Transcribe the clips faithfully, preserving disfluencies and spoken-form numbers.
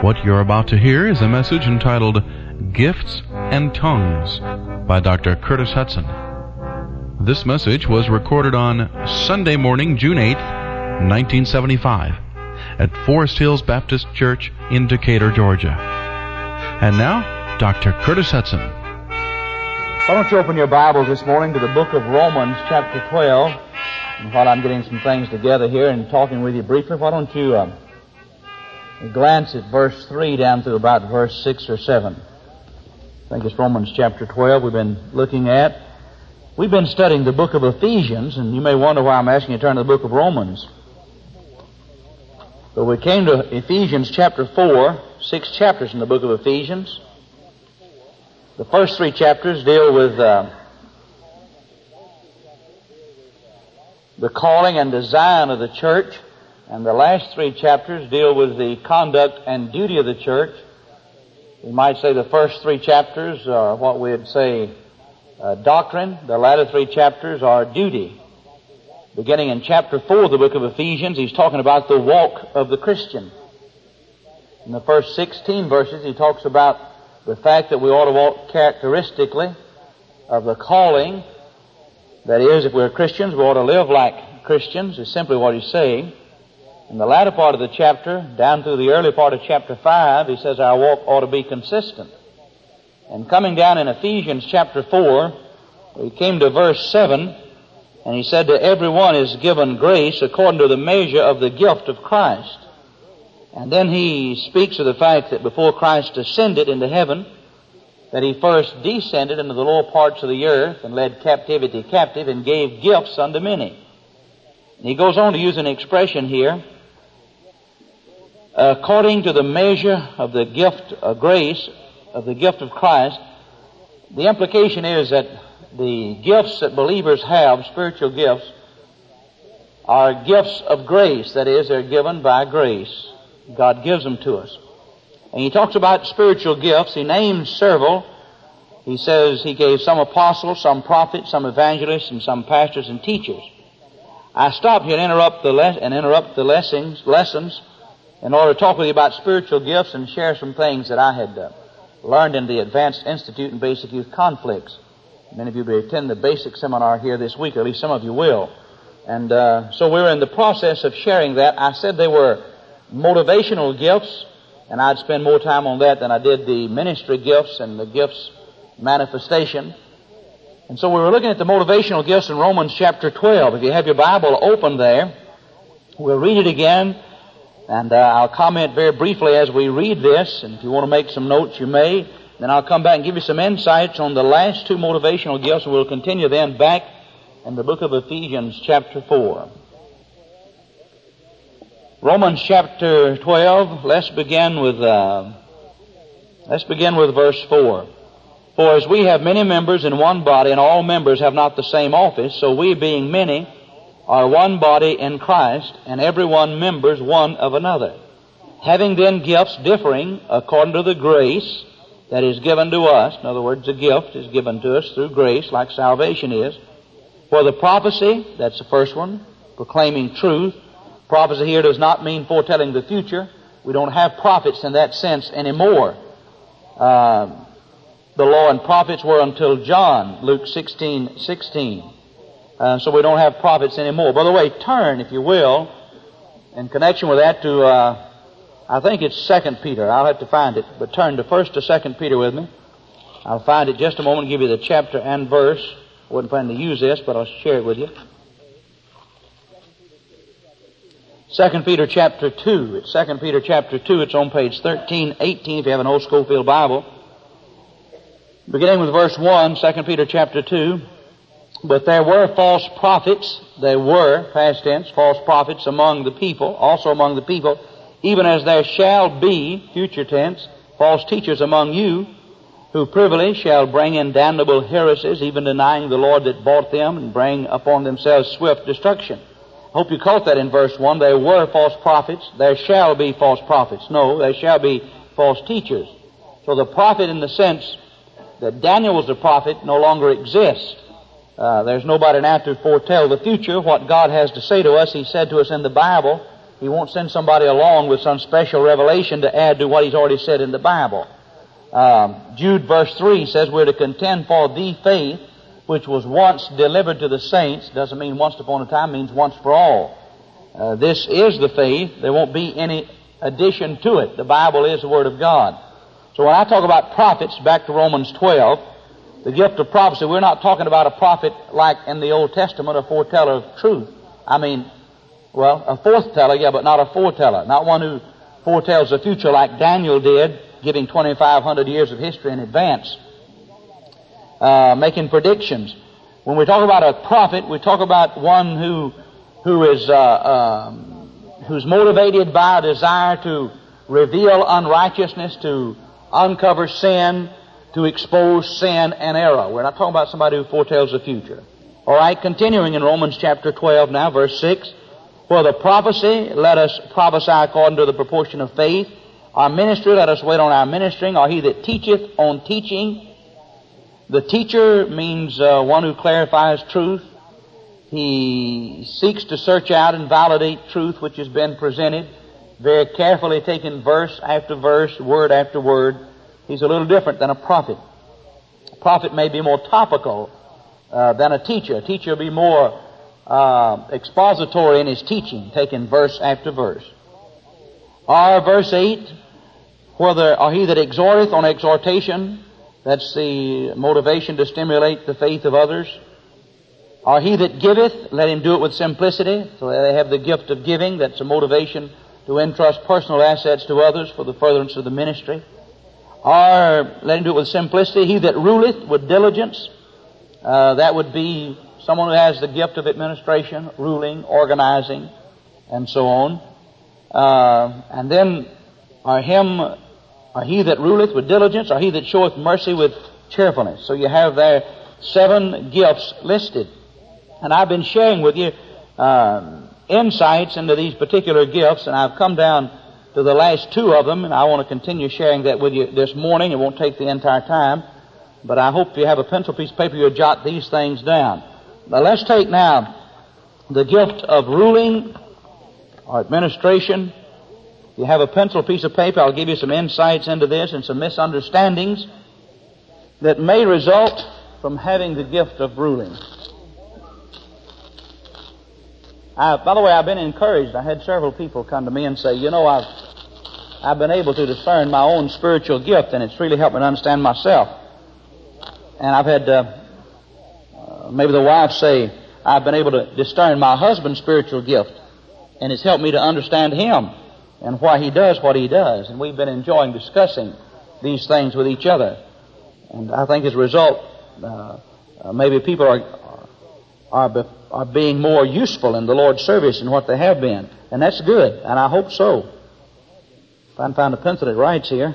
What you're about to hear is a message entitled Gifts and Tongues by Doctor Curtis Hudson. This message was recorded on Sunday morning, June eighth, nineteen seventy-five, at Forest Hills Baptist Church in Decatur, Georgia. And now, Doctor Curtis Hudson. Why don't you open your Bibles this morning to the book of Romans, chapter twelve. And while I'm getting some things together here and talking with you briefly, why don't you uh, glance at verse three down through about verse six or seven. I think it's Romans chapter twelve we've been looking at. We've been studying the book of Ephesians, and you may wonder why I'm asking you to turn to the book of Romans. But we came to Ephesians chapter four, six chapters in the book of Ephesians. The first three chapters deal with uh, the calling and design of the church, and the last three chapters deal with the conduct and duty of the church. We might say the first three chapters are what we'd say uh, doctrine. The latter three chapters are duty. Beginning in chapter four of the book of Ephesians, he's talking about the walk of the Christian. In the first sixteen verses, he talks about the fact that we ought to walk characteristically of the calling. That is, if we're Christians, we ought to live like Christians, is simply what he's saying. In the latter part of the chapter, down through the early part of chapter five, he says our walk ought to be consistent. And coming down in Ephesians chapter four, we came to verse seven, and he said, to everyone is given grace according to the measure of the gift of Christ. And then he speaks of the fact that before Christ ascended into heaven, that he first descended into the lower parts of the earth and led captivity captive and gave gifts unto many. And he goes on to use an expression here, according to the measure of the gift of grace, of the gift of Christ. The implication is that the gifts that believers have, spiritual gifts, are gifts of grace. That is, they're given by grace. God gives them to us. And he talks about spiritual gifts. He names several. He says he gave some apostles, some prophets, some evangelists, and some pastors and teachers. I stopped here and interrupt the le- and interrupt the lessons, lessons in order to talk with you about spiritual gifts and share some things that I had uh, learned in the Advanced Institute in Basic Youth Conflicts. Many of you will attend the basic seminar here this week, or at least some of you will. And uh, so we're in the process of sharing that. I said they were motivational gifts, and I'd spend more time on that than I did the ministry gifts and the gifts manifestation. And so we were looking at the motivational gifts in Romans chapter twelve. If you have your Bible open there, we'll read it again, and uh, I'll comment very briefly as we read this, and if you want to make some notes, you may. Then I'll come back and give you some insights on the last two motivational gifts, and we'll continue then back in the book of Ephesians chapter four. Romans chapter twelve, let's begin with, uh, let's begin with verse four. For as we have many members in one body, and all members have not the same office, so we, being many, are one body in Christ, and every one members one of another. Having then gifts differing according to the grace that is given to us, in other words, a gift is given to us through grace, like salvation is. For the prophecy, that's the first one, proclaiming truth. Prophecy here does not mean foretelling the future. We don't have prophets in that sense anymore. Uh, the law and prophets were until John, Luke sixteen sixteen. Uh, so we don't have prophets anymore. By the way, turn, if you will, in connection with that to, uh, I think it's Second Peter. I'll have to find it. But turn to First to Second Peter with me. I'll find it just a moment and give you the chapter and verse. I wasn't planning to use this, but I'll share it with you. Second Peter chapter two. It's Second Peter chapter two. It's on page thirteen eighteen if you have an old Schofield Bible. Beginning with verse one, Second Peter chapter two. But there were false prophets, there were, past tense, false prophets among the people, also among the people, even as there shall be, future tense, false teachers among you, who privily shall bring in damnable heresies, even denying the Lord that bought them, and bring upon themselves swift destruction. I hope you caught that in verse one. There were false prophets. There shall be false prophets. No, there shall be false teachers. So the prophet, in the sense that Daniel was a prophet, no longer exists. Uh, there's nobody now to foretell the future. What God has to say to us, He said to us in the Bible, He won't send somebody along with some special revelation to add to what He's already said in the Bible. Um, Jude verse three says we're to contend for the faith which was once delivered to the saints. Doesn't mean once upon a time, means once for all. Uh, this is the faith. There won't be any addition to it. The Bible is the Word of God. So when I talk about prophets, back to Romans twelve, the gift of prophecy, we're not talking about a prophet like in the Old Testament, a foreteller of truth. I mean, well, a forth-teller, yeah, but not a foreteller. Not one who foretells the future like Daniel did, giving twenty-five hundred years of history in advance, uh, making predictions. When we talk about a prophet, we talk about one who who is uh, um, who's motivated by a desire to reveal unrighteousness, to uncover sin, to expose sin and error. We're not talking about somebody who foretells the future. All right, continuing in Romans chapter twelve now, verse six. For the prophecy, let us prophesy according to the proportion of faith. Our ministry, let us wait on our ministering. Or he that teacheth on teaching. The teacher means uh, one who clarifies truth. He seeks to search out and validate truth which has been presented, very carefully taking verse after verse, word after word. He's a little different than a prophet. A prophet may be more topical uh, than a teacher. A teacher will be more uh, expository in his teaching, taking verse after verse. Or verse eight, whether or he that exhorteth on exhortation, that's the motivation to stimulate the faith of others. Or he that giveth, let him do it with simplicity. So they have the gift of giving. That's a motivation to entrust personal assets to others for the furtherance of the ministry. Or let him do it with simplicity. He that ruleth with diligence, uh, that would be someone who has the gift of administration, ruling, organizing, and so on. Uh, and then, or him, or he that ruleth with diligence, or he that showeth mercy with cheerfulness. So you have there seven gifts listed. And I've been sharing with you um, insights into these particular gifts, and I've come down to the last two of them, and I want to continue sharing that with you this morning. It won't take the entire time, but I hope if you have a pencil, piece of paper, you'll jot these things down. Now let's take now the gift of ruling or administration. If you have a pencil, piece of paper, I'll give you some insights into this and some misunderstandings that may result from having the gift of ruling. I, by the way, I've been encouraged. I had several people come to me and say, you know, I've I've been able to discern my own spiritual gift, and it's really helped me to understand myself. And I've had uh, uh, maybe the wife say, I've been able to discern my husband's spiritual gift, and it's helped me to understand him and why he does what he does. And we've been enjoying discussing these things with each other. And I think as a result, uh, uh, maybe people are are, be, are being more useful in the Lord's service than what they have been. And that's good, and I hope so. If I can find a pencil that writes here.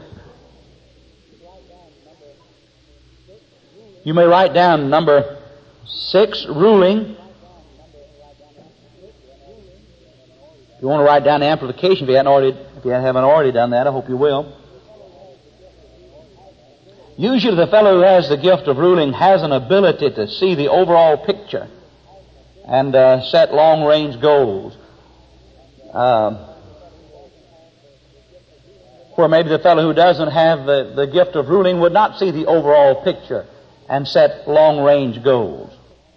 You may write down number six, ruling. If you want to write down the amplification, if you haven't already, if you haven't already done that, I hope you will. Usually the fellow who has the gift of ruling has an ability to see the overall picture and uh, set long-range goals. Uh, where maybe the fellow who doesn't have the, the gift of ruling would not see the overall picture and set long-range goals.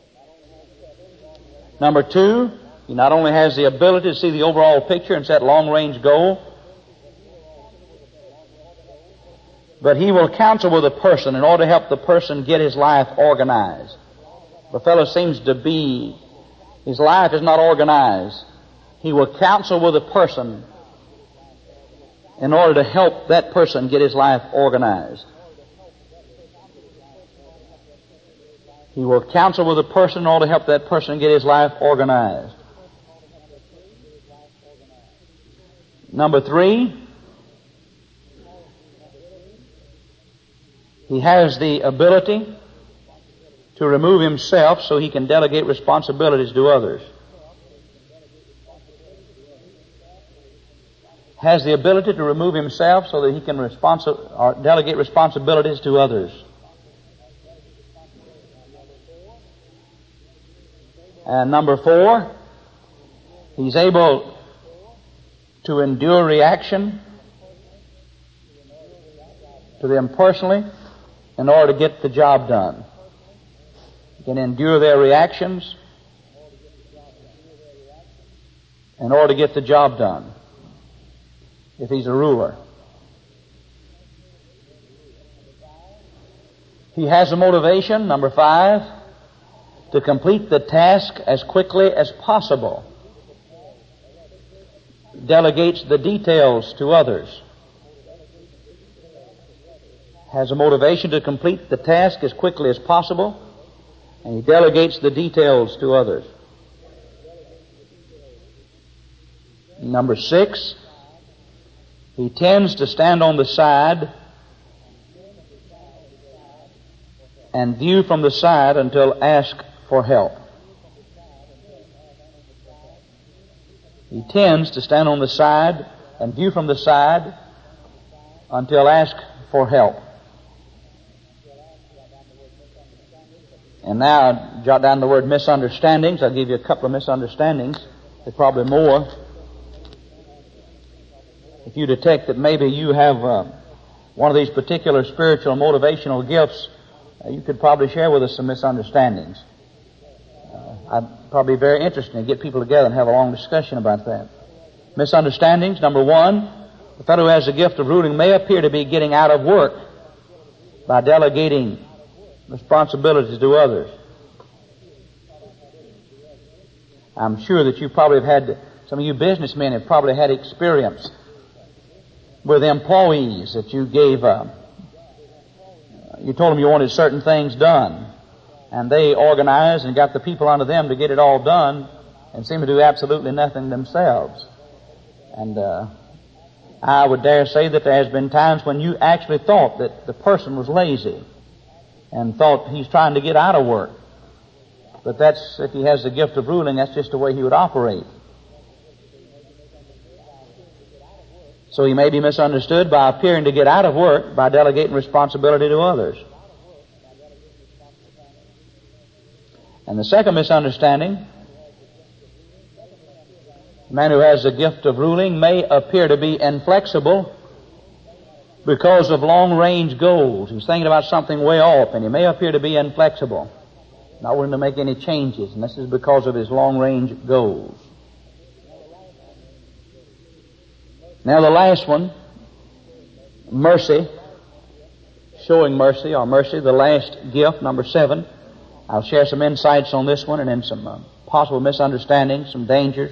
Number two, he not only has the ability to see the overall picture and set long-range goal, but he will counsel with a person in order to help the person get his life organized. The fellow seems to be, his life is not organized. He will counsel with a person in order to help that person get his life organized. He will counsel with a person in order to help that person get his life organized. Number three, he has the ability to remove himself so he can delegate responsibilities to others. Has the ability to remove himself so that he can responsi- or delegate responsibilities to others. And number four, he's able to endure reaction to them personally in order to get the job done. He can endure their reactions in order to get the job done, if he's a ruler. He has a motivation, number five, to complete the task as quickly as possible. Delegates the details to others. Has a motivation to complete the task as quickly as possible, and he delegates the details to others. Number six, he tends to stand on the side and view from the side until asked for help. He tends to stand on the side and view from the side until asked for help. And now, jot down the word misunderstandings. I'll give you a couple of misunderstandings. There's probably more. If you detect that maybe you have uh, one of these particular spiritual motivational gifts, uh, you could probably share with us some misunderstandings. Uh, I'd probably be very interested to get people together and have a long discussion about that. Misunderstandings. Number one, the fellow who has the gift of ruling may appear to be getting out of work by delegating responsibilities to others. I'm sure that you probably have had, some of you businessmen have probably had experience with employees that you gave, uh, you told them you wanted certain things done, and they organized and got the people under them to get it all done and seem to do absolutely nothing themselves. And uh, I would dare say that there has been times when you actually thought that the person was lazy and thought he's trying to get out of work. But that's, if he has the gift of ruling, that's just the way he would operate. So he may be misunderstood by appearing to get out of work by delegating responsibility to others. And the second misunderstanding, a man who has the gift of ruling may appear to be inflexible because of long-range goals. He's thinking about something way off, and he may appear to be inflexible, not willing to make any changes, and this is because of his long-range goals. Now the last one, mercy, showing mercy or mercy, the last gift, number seven. I'll share some insights on this one and then some uh, possible misunderstandings, some dangers.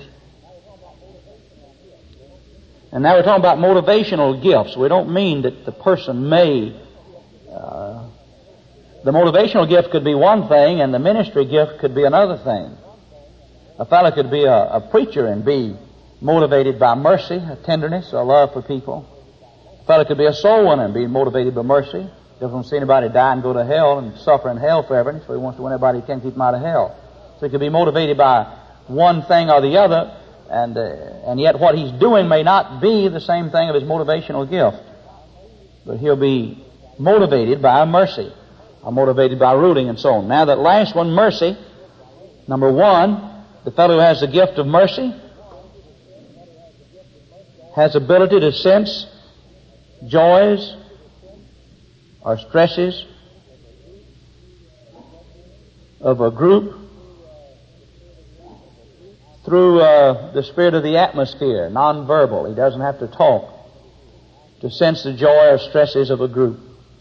And now we're talking about motivational gifts. We don't mean that the person may, uh, the motivational gift could be one thing and the ministry gift could be another thing. A fellow could be a, a preacher and be motivated by mercy, a tenderness, a love for people. A fellow could be a soul winner and be motivated by mercy. He doesn't want to see anybody die and go to hell and suffer in hell forever, so he wants to win everybody he can, keep them out of hell. So he could be motivated by one thing or the other, and uh, and yet what he's doing may not be the same thing of his motivational gift. But he'll be motivated by mercy, or motivated by ruling and so on. Now that last one, mercy, number one, the fellow who has the gift of mercy has ability to sense joys or stresses of a group through uh, the spirit of the atmosphere, nonverbal. He doesn't have to talk to sense the joy or stresses of a group.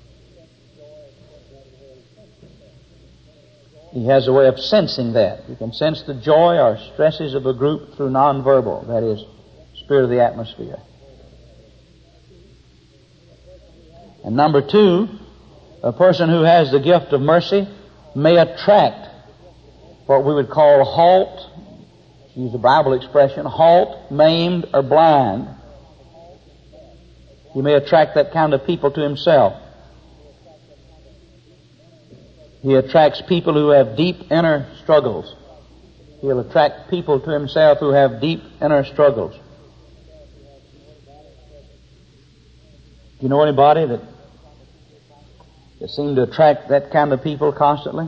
He has a way of sensing that. You can sense the joy or stresses of a group through nonverbal, that is, spirit of the atmosphere. And number two, a person who has the gift of mercy may attract what we would call halt, to use a Bible expression, halt, maimed, or blind. He may attract that kind of people to himself. He attracts people who have deep inner struggles. He'll attract people to himself who have deep inner struggles. Do you know anybody that, that seem to attract that kind of people constantly?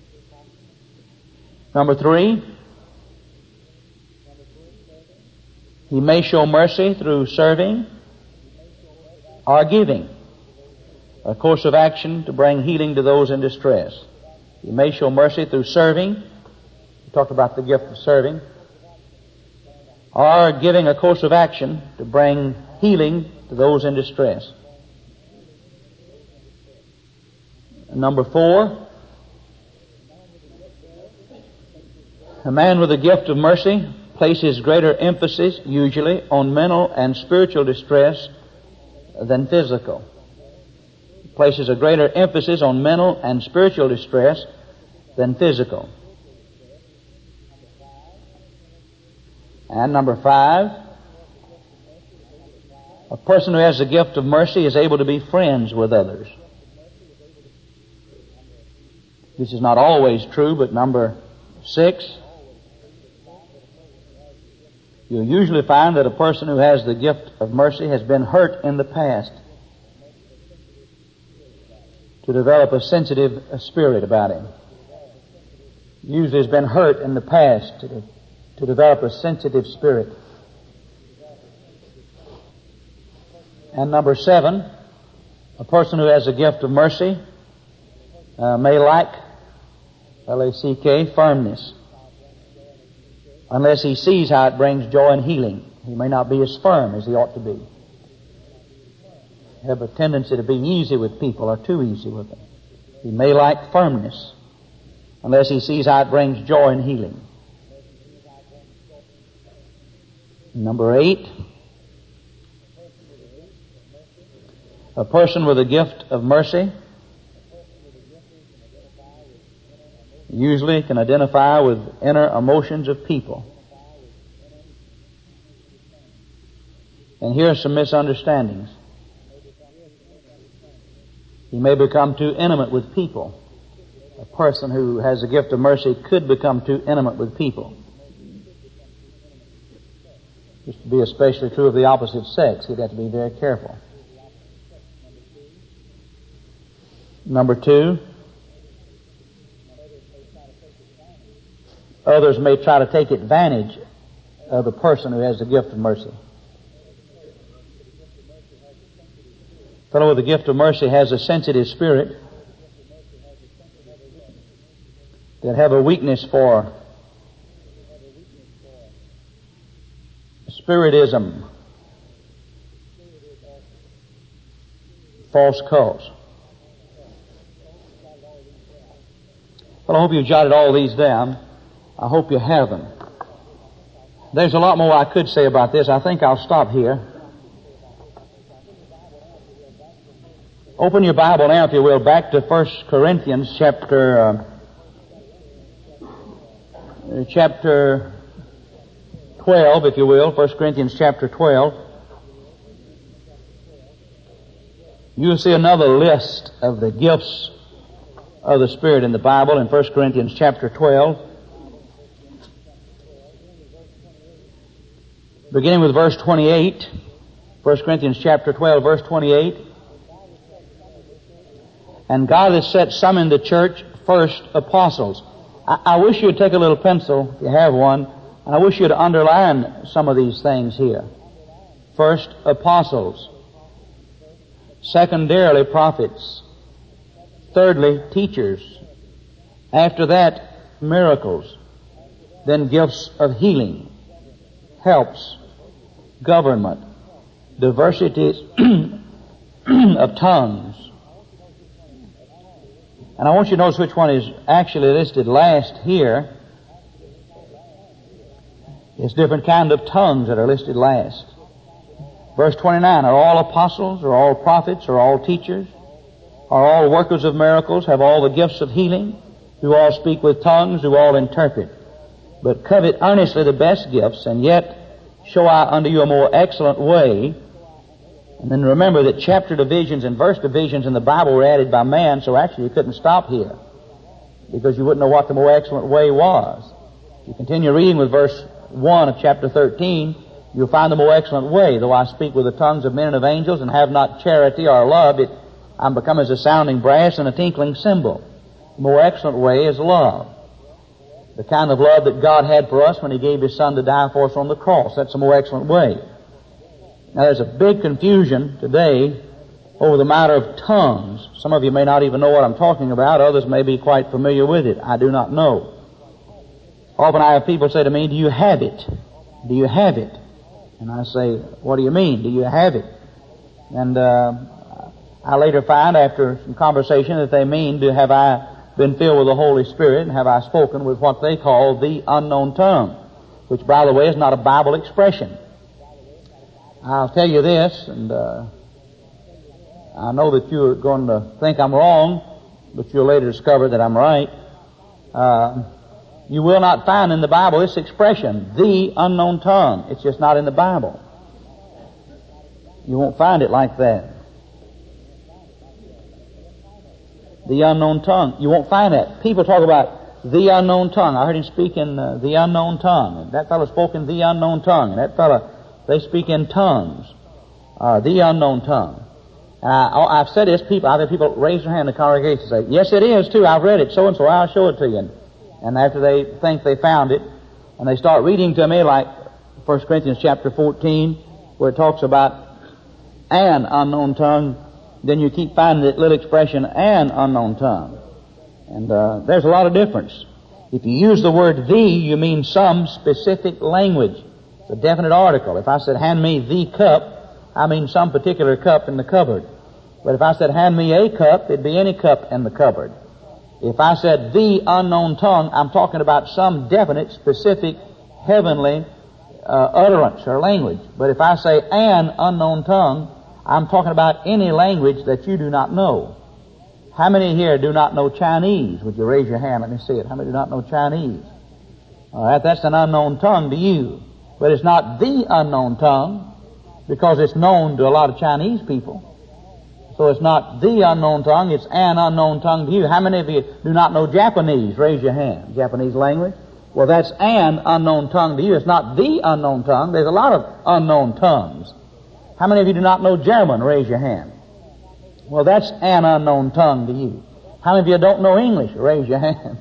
Number three, He may show mercy through serving or giving, a course of action to bring healing to those in distress. He may show mercy through serving. We talked about the gift of serving. Or giving a course of action to bring healing to those in distress. Number four, a man with the gift of mercy places greater emphasis, usually, on mental and spiritual distress than physical. He places a greater emphasis on mental and spiritual distress than physical. And number five, a person who has the gift of mercy is able to be friends with others. This is not always true, but number six, you'll usually find that a person who has the gift of mercy has been hurt in the past to develop a sensitive spirit about him. Usually has been hurt in the past to, to develop a sensitive spirit. And number seven, a person who has a gift of mercy uh, may lack, L A C K, firmness. Unless he sees how it brings joy and healing, he may not be as firm as he ought to be. Have a tendency to be easy with people or too easy with them. He may lack firmness unless he sees how it brings joy and healing. Number eight, a person with a gift of mercy usually can identify with inner emotions of people. And here are some misunderstandings. He may become too intimate with people. A person who has a gift of mercy could become too intimate with people. This would be especially true of the opposite sex. He'd have to be very careful. Number two, others may try to take advantage of the person who has the gift of mercy. A fellow with the gift of mercy has a sensitive spirit that have a weakness for spiritism, false cults. Well, I hope you jotted all these down. I hope you have them. There's a lot more I could say about this. I think I'll stop here. Open your Bible now, if you will, back to First Corinthians chapter uh, chapter twelve, if you will. First Corinthians chapter twelve. You'll see another list of the gifts of the Spirit in the Bible in First Corinthians chapter twelve. Beginning with verse twenty-eight. First Corinthians chapter twelve, verse twenty-eight. And God has set some in the church, first apostles. I, I wish you'd take a little pencil, if you have one, and I wish you'd underline some of these things here. First apostles. Secondarily, prophets. Thirdly, teachers. After that, miracles. Then gifts of healing, helps, government, diversities of tongues. And I want you to notice which one is actually listed last here. It's different kind of tongues that are listed last. Verse twenty-nine, are all apostles, are all prophets, are all teachers, are all workers of miracles, have all the gifts of healing, do all speak with tongues, do all interpret. But covet earnestly the best gifts, and yet show I unto you a more excellent way. And then remember that chapter divisions and verse divisions in the Bible were added by man, so actually you couldn't stop here, because you wouldn't know what the more excellent way was. If you continue reading with verse one of chapter thirteen, you'll find the more excellent way. Though I speak with the tongues of men and of angels, and have not charity or love, it I'm become as a sounding brass and a tinkling cymbal. The more excellent way is love. the kind of love that God had for us when He gave His Son to die for us on the cross. That's a more excellent way. Now, there's a big confusion today over the matter of tongues. Some of you may not even know what I'm talking about. Others may be quite familiar with it. I do not know. Often I have people say to me, do you have it? Do you have it? And I say, what do you mean? Do you have it? And uh, I later find after some conversation that they mean, do have I been filled with the Holy Spirit and have I spoken with what they call the unknown tongue, which, by the way, is not a Bible expression. I'll tell you this, and uh, I know that you're going to think I'm wrong, but you'll later discover that I'm right. Uh, you will not find in the Bible this expression, the unknown tongue. It's just not in the Bible. You won't find it like that. The unknown tongue. You won't find that. People talk about the unknown tongue. I heard him speak in uh, the unknown tongue. And that fellow spoke in the unknown tongue. And that fellow, they speak in tongues. Uh, the unknown tongue. And I, I've said this, people, I've had people raise their hand in the congregation and say, yes, it is too. I've read it, so and so. I'll show it to you. And, and after they think they found it, and they start reading to me like First Corinthians chapter fourteen, where it talks about an unknown tongue, then you keep finding that little expression, an unknown tongue. And uh, there's a lot of difference. If you use the word the, you mean some specific language. It's a definite article. If I said, hand me the cup, I mean some particular cup in the cupboard. But if I said, hand me a cup, it'd be any cup in the cupboard. If I said the unknown tongue, I'm talking about some definite, specific, heavenly uh, utterance or language. But if I say an unknown tongue, I'm talking about any language that you do not know. How many here do not know Chinese? Would you raise your hand? Let me see it. How many do not know Chinese? All right, that's an unknown tongue to you. But it's not the unknown tongue because it's known to a lot of Chinese people. So it's not the unknown tongue, it's an unknown tongue to you. How many of you do not know Japanese? Raise your hand. Japanese language? Well, that's an unknown tongue to you. It's not the unknown tongue. There's a lot of unknown tongues. How many of you do not know German? Raise your hand. Well, that's an unknown tongue to you. How many of you don't know English? Raise your hand.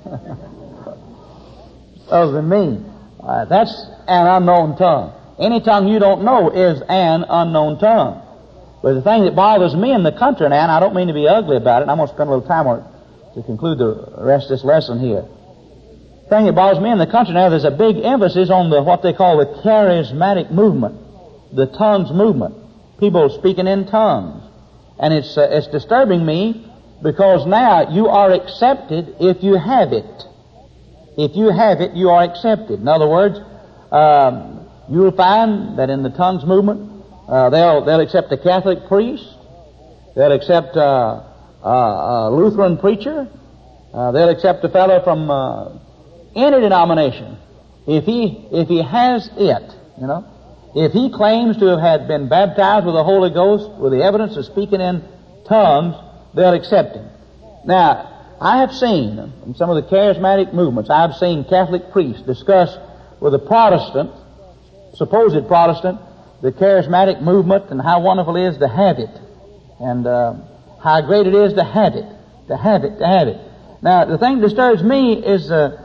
Other than me. Uh, that's an unknown tongue. Any tongue you don't know is an unknown tongue. But the thing that bothers me in the country now, and I don't mean to be ugly about it, and I'm going to spend a little time on it to conclude the rest of this lesson here. The thing that bothers me in the country now, there's a big emphasis on the what they call the charismatic movement, the tongues movement. People speaking in tongues. And it's, uh, it's disturbing me because now you are accepted if you have it. If you have it, you are accepted. In other words, um, you'll find that in the tongues movement, uh, they'll, they'll accept a Catholic priest, they'll accept uh, uh, a Lutheran preacher, uh, they'll accept a fellow from uh, any denomination. If he, if he has it, you know, if he claims to have had been baptized with the Holy Ghost with the evidence of speaking in tongues, they'll accept him. Now, I have seen in some of the charismatic movements, I've seen Catholic priests discuss with a Protestant, supposed Protestant, the charismatic movement and how wonderful it is to have it, and uh, how great it is to have it, to have it, to have it. Now, the thing that disturbs me is uh,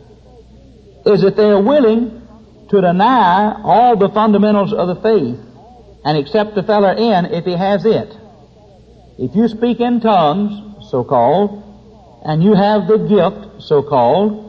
is that they are willing to deny all the fundamentals of the faith and accept the feller in if he has it. If you speak in tongues, so-called, and you have the gift, so-called,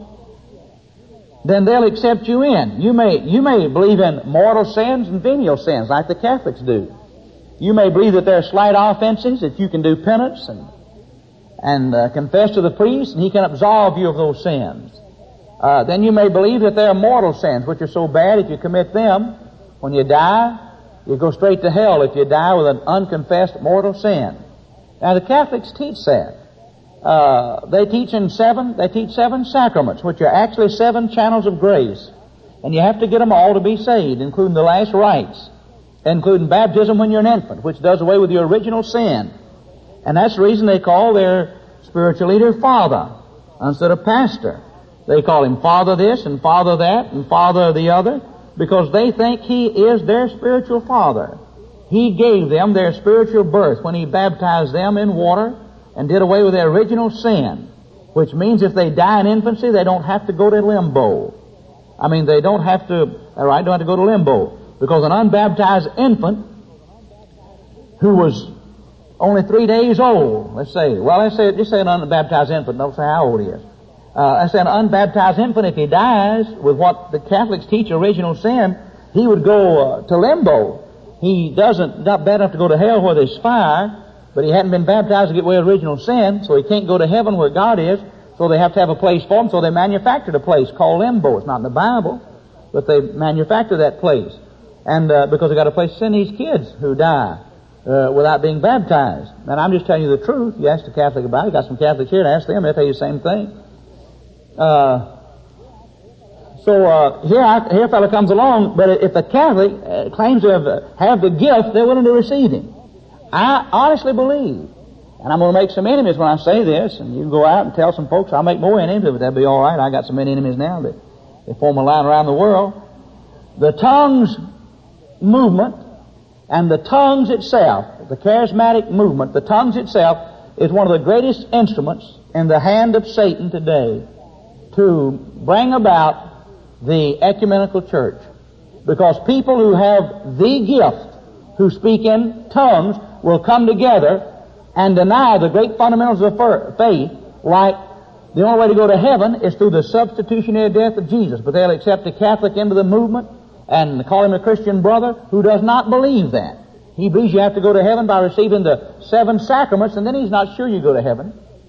then they'll accept you in. You may, you may believe in mortal sins and venial sins like the Catholics do. You may believe that there are slight offenses, that you can do penance and, and uh, confess to the priest, and he can absolve you of those sins. Uh, then you may believe that there are mortal sins, which are so bad if you commit them, when you die, you go straight to hell if you die with an unconfessed mortal sin. Now the Catholics teach that. Uh, they teach in seven, they teach seven sacraments, which are actually seven channels of grace. And you have to get them all to be saved, including the last rites, including baptism when you're an infant, which does away with your original sin. And that's the reason they call their spiritual leader Father instead of Pastor. They call him Father this and Father that and Father the other, because they think he is their spiritual father. He gave them their spiritual birth when he baptized them in water and did away with their original sin. which means if they die in infancy, they don't have to go to limbo. I mean, they don't have to, all right, don't have to go to limbo. Because an unbaptized infant who was only three days old, let's say, well, let's say, just say an unbaptized infant, don't say how old he is. Uh, let's say an unbaptized infant, if he dies with what the Catholics teach, original sin, he would go uh, to limbo. He doesn't, not bad enough to go to hell where there's fire, but he hadn't been baptized to get away with original sin, so he can't go to heaven where God is, so they have to have a place for him, so they manufactured a place called limbo. It's not in the Bible, but they manufactured that place. And uh, because they got a place to send these kids who die uh, without being baptized. And I'm just telling you the truth. You ask the Catholic about it. You got some Catholics here, and ask them, they'll tell you the same thing. Uh, so uh, here, I, here a fellow comes along, but if a Catholic uh, claims to have, uh, have the gift, they're willing to receive him. I honestly believe, and I'm going to make some enemies when I say this, and you can go out and tell some folks, I'll make more enemies, but that'll be all right. I got so many enemies now that they form a line around the world. The tongues movement and the tongues itself, the charismatic movement, the tongues itself is one of the greatest instruments in the hand of Satan today to bring about the ecumenical church. Because people who have the gift, who speak in tongues, will come together and deny the great fundamentals of faith, like the only way to go to heaven is through the substitutionary death of Jesus. But they'll accept a Catholic into the movement and call him a Christian brother who does not believe that. He believes you have to go to heaven by receiving the seven sacraments, and then he's not sure you go to heaven.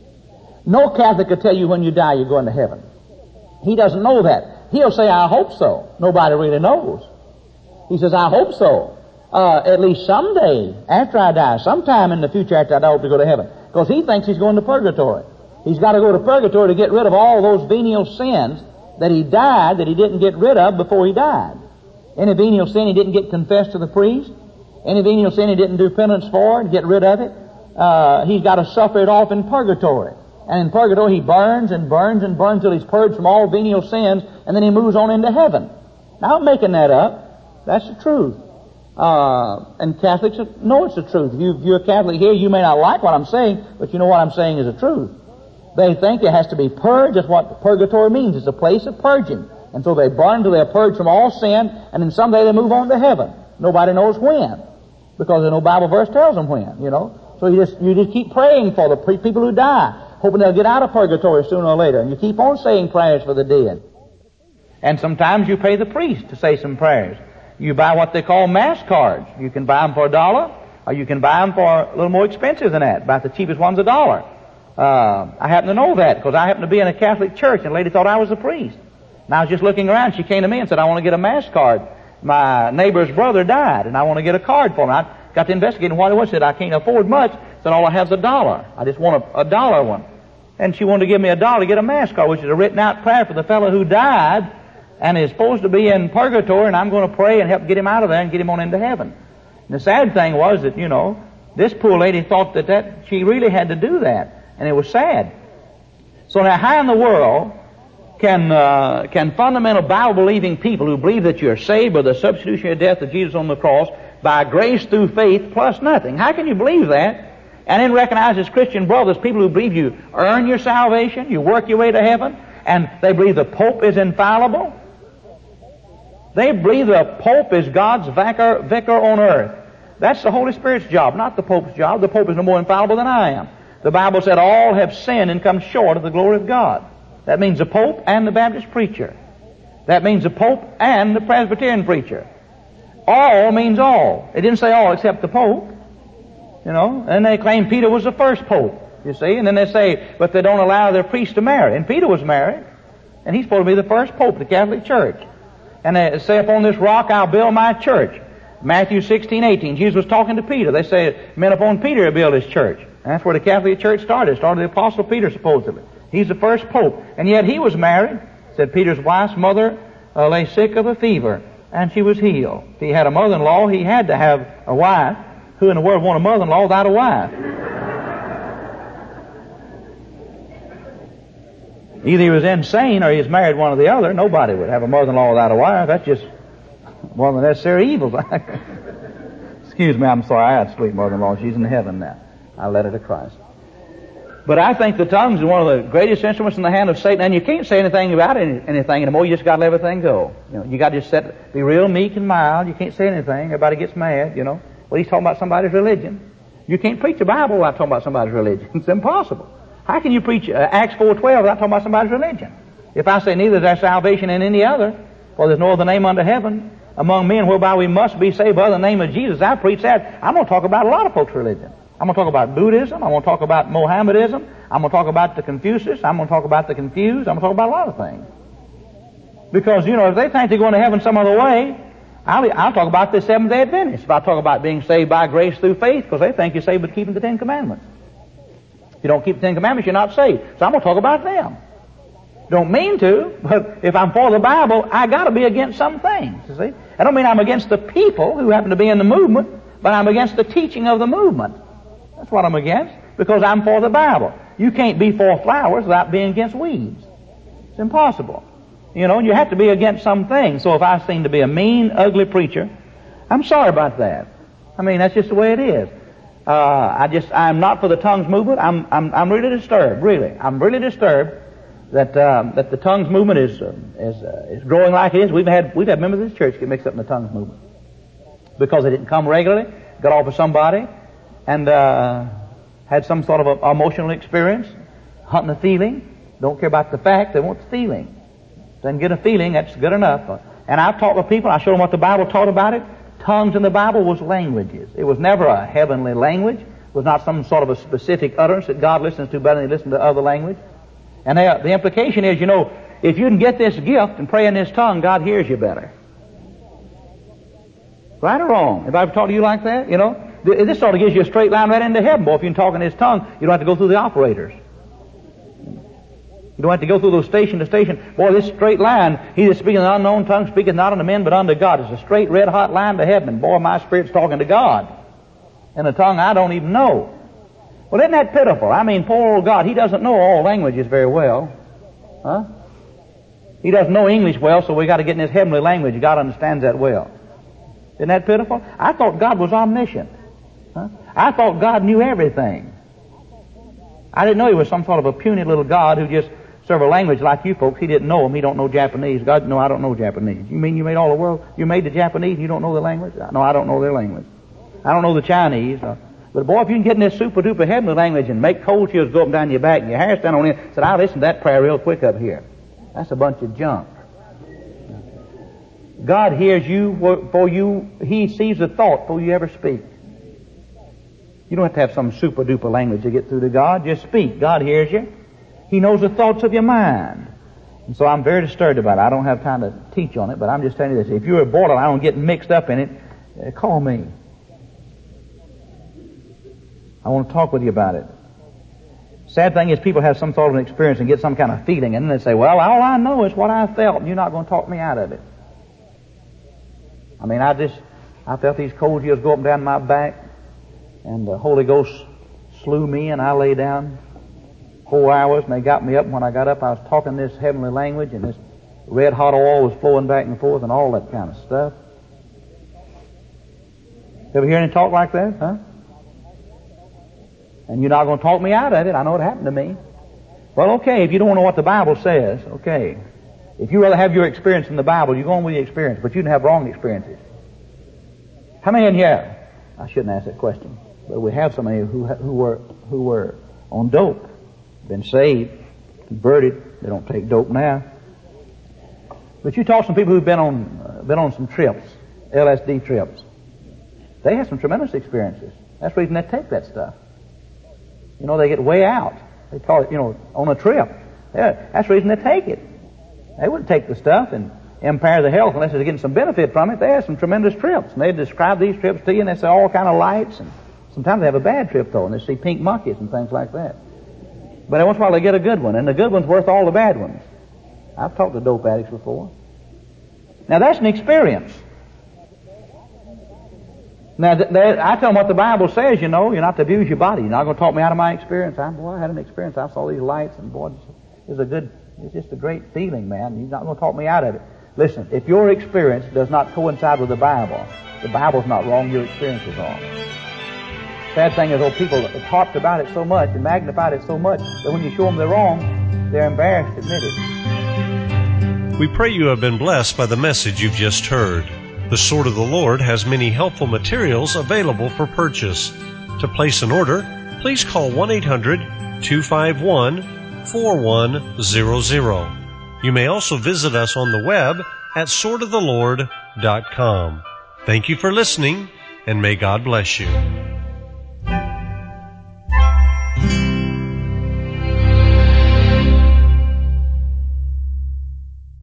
No Catholic will tell you when you die you're going to heaven. He doesn't know that. He'll say, I hope so. Nobody really knows. He says, I hope so. Uh, at least someday after I die, sometime in the future after I die, I hope to go to heaven. Because he thinks he's going to purgatory. He's got to go to purgatory to get rid of all those venial sins that he died, that he didn't get rid of before he died. Any venial sin he didn't get confessed to the priest, any venial sin he didn't do penance for and get rid of it, uh, he's got to suffer it off in purgatory. And in purgatory he burns and burns and burns till he's purged from all venial sins, and then he moves on into heaven. Now I'm making that up. That's the truth. Uh, and Catholics know it's the truth. If, you, if you're a Catholic here, you may not like what I'm saying, but you know what I'm saying is the truth. They think it has to be purged. That's what purgatory means. It's a place of purging. And so they burn till they're purged from all sin, and then someday they move on to heaven. Nobody knows when, because there's no Bible verse tells them when, you know. So you just, you just keep praying for the pre- people who die, hoping they'll get out of purgatory sooner or later. And you keep on saying prayers for the dead. And sometimes you pay the priest to say some prayers. You buy what they call mass cards. You can buy them for a dollar, or you can buy them for a little more expensive than that. About the cheapest one's a dollar. Uh, I happen to know that because I happen to be in a Catholic church, and a lady thought I was a priest. And I was just looking around. She came to me and said, I want to get a mass card. My neighbor's brother died, and I want to get a card for him. I got to investigating what it was. Said, I can't afford much. Said, all I have is a dollar. I just want a, a dollar one. And she wanted to give me a dollar to get a mass card, which is a written out prayer for the fellow who died and is supposed to be in purgatory, and I'm going to pray and help get him out of there and get him on into heaven. And the sad thing was that, you know, this poor lady thought that, that she really had to do that, and it was sad. So now, how in the world can uh, can fundamental Bible-believing people who believe that you're saved by the substitutionary death of Jesus on the cross by grace through faith plus nothing, how can you believe that and then recognize as Christian brothers people who believe you earn your salvation, you work your way to heaven, and they believe the Pope is infallible? They believe the Pope is God's vicar, vicar on earth. That's the Holy Spirit's job, not the Pope's job. The Pope is no more infallible than I am. The Bible said all have sinned and come short of the glory of God. That means the Pope and the Baptist preacher. That means the Pope and the Presbyterian preacher. All means all. It didn't say all except the Pope. You know, and they claim Peter was the first Pope, you see, and then they say, but they don't allow their priests to marry. And Peter was married, and he's supposed to be the first Pope of the Catholic Church. And they say, upon this rock I'll build my church. Matthew sixteen, eighteen. Jesus was talking to Peter. They say, men upon Peter will build his church. And that's where the Catholic Church started. It started the Apostle Peter, supposedly. He's the first Pope. And yet he was married. Said Peter's wife's mother uh, lay sick of a fever, and she was healed. If he had a mother-in-law, he had to have a wife. Who in the world want a mother-in-law without a wife? Either he was insane or he was married one or the other. Nobody would have a mother-in-law without a wife. That's just one of the necessary evils. Excuse me, I'm sorry. I had a sweet mother-in-law. She's in heaven now. I led her to Christ. But I think the tongues is one of the greatest instruments in the hand of Satan, and you can't say anything about any, anything anymore. You just got to let everything go. You know, you got to just set, be real meek and mild. You can't say anything. Everybody gets mad. You know, well, he's talking about somebody's religion. You can't preach the Bible without talking about somebody's religion. It's impossible. How can you preach uh, Acts four twelve without talking about somebody's religion? If I say neither is there salvation in any other, for there's no other name under heaven among men whereby we must be saved by the name of Jesus, I preach that. I'm going to talk about a lot of folks' religion. I'm going to talk about Buddhism. I'm going to talk about Mohammedanism. I'm going to talk about the Confucius. I'm going to talk about the confused. I'm going to talk about a lot of things. Because, you know, if they think they're going to heaven some other way, I'll, I'll talk about the Seventh-day Adventists. If I talk about being saved by grace through faith, because they think you're saved by keeping the Ten Commandments. If you don't keep the Ten Commandments, you're not saved. So I'm going to talk about them. Don't mean to, but if I'm for the Bible, I got to be against some things, you see. I don't mean I'm against the people who happen to be in the movement, but I'm against the teaching of the movement. That's what I'm against, because I'm for the Bible. You can't be for flowers without being against weeds. It's impossible. You know, you have to be against some things. So if I seem to be a mean, ugly preacher, I'm sorry about that. I mean, that's just the way it is. Uh, I just, I'm not for the tongues movement. I'm, I'm, I'm really disturbed, really. I'm really disturbed that, um, that the tongues movement is, uh, is, uh, is growing like it is. We've had, we've had members of this church get mixed up in the tongues movement because they didn't come regularly, got off with somebody, and, uh, had some sort of a emotional experience, hunting a feeling. Don't care about the fact, they want the feeling. Then get a feeling, that's good enough. And I've talked with people, I showed them what the Bible taught about it. Tongues in the Bible was languages. It was never a heavenly language. It was not some sort of a specific utterance that God listens to better than he listens to other language. And they, the implication is, you know, if you can get this gift and pray in this tongue, God hears you better. Right or wrong? Have I ever talked to you like that? You know, this sort of gives you a straight line right into heaven. Boy, if you can talk in this tongue, you don't have to go through the operators. You don't have to go through those station to station. Boy, this straight line, he that speaketh in an unknown tongue speaketh not unto men but unto God. It's a straight red hot line to heaven. And boy, my spirit's talking to God in a tongue I don't even know. Well, isn't that pitiful? I mean, poor old God, he doesn't know all languages very well. Huh? He doesn't know English well, so we got to get in his heavenly language. God understands that well. Isn't that pitiful? I thought God was omniscient. Huh? I thought God knew everything. I didn't know he was some sort of a puny little God who just served a language like you folks. He didn't know him. He don't know Japanese. God, no, I don't know Japanese. You mean you made all the world? You made the Japanese and you don't know the language? No, I don't know their language. I don't know the Chinese. Uh, but boy, if you can get in this super duper heavenly language and make cold chills go up and down your back and your hair stand on end, said, I'll listen to that prayer real quick up here. That's a bunch of junk. God hears you for you. He sees the thought before you ever speak. You don't have to have some super duper language to get through to God. Just speak. God hears you. He knows the thoughts of your mind. And so I'm very disturbed about it. I don't have time to teach on it, but I'm just telling you this. If you're a borderline and get mixed up in it, uh, call me. I want to talk with you about it. Sad thing is people have some sort of an experience and get some kind of feeling, and then they say, well, all I know is what I felt, and you're not going to talk me out of it. I mean, I just, I felt these cold chills go up and down my back, and the Holy Ghost slew me, and I lay down four hours, and they got me up, and when I got up, I was talking this heavenly language, and this red hot oil was flowing back and forth, and all that kind of stuff. Ever hear any talk like that, huh? And you're not going to talk me out of it. I know it happened to me. Well, okay, if you don't know what the Bible says, okay. If you rather have your experience in the Bible, you're going with the experience, but you can have wrong experiences. How many in here? I shouldn't ask that question, but we have some of you who who were who were on dope, been saved, converted. They don't take dope now. But you talk to some people who've been on uh, been on some trips, L S D trips. They have some tremendous experiences. That's the reason they take that stuff. You know, they get way out. They call it, you know, on a trip. Yeah, that's the reason they take it. They wouldn't take the stuff and impair the health unless they're getting some benefit from it. They have some tremendous trips. And they describe these trips to you, and they say all kind of lights. And sometimes they have a bad trip, though, and they see pink monkeys and things like that. But every once in a while they get a good one, and the good one's worth all the bad ones. I've talked to dope addicts before. Now, that's an experience. Now, th- th- I tell them what the Bible says, you know. You're not to abuse your body. You're not going to talk me out of my experience. I, boy, I had an experience. I saw these lights, and boy, it was a good, it's just a great feeling, man. You're not going to talk me out of it. Listen, if your experience does not coincide with the Bible, the Bible's not wrong, your experience is wrong. Sad thing is, old people have talked about it so much and magnified it so much that when you show them they're wrong, they're embarrassed to admit it. We pray you have been blessed by the message you've just heard. The Sword of the Lord has many helpful materials available for purchase. To place an order, please call one eight hundred two five one four one zero zero. You may also visit us on the web at sword of the lord dot com. Thank you for listening, and may God bless you.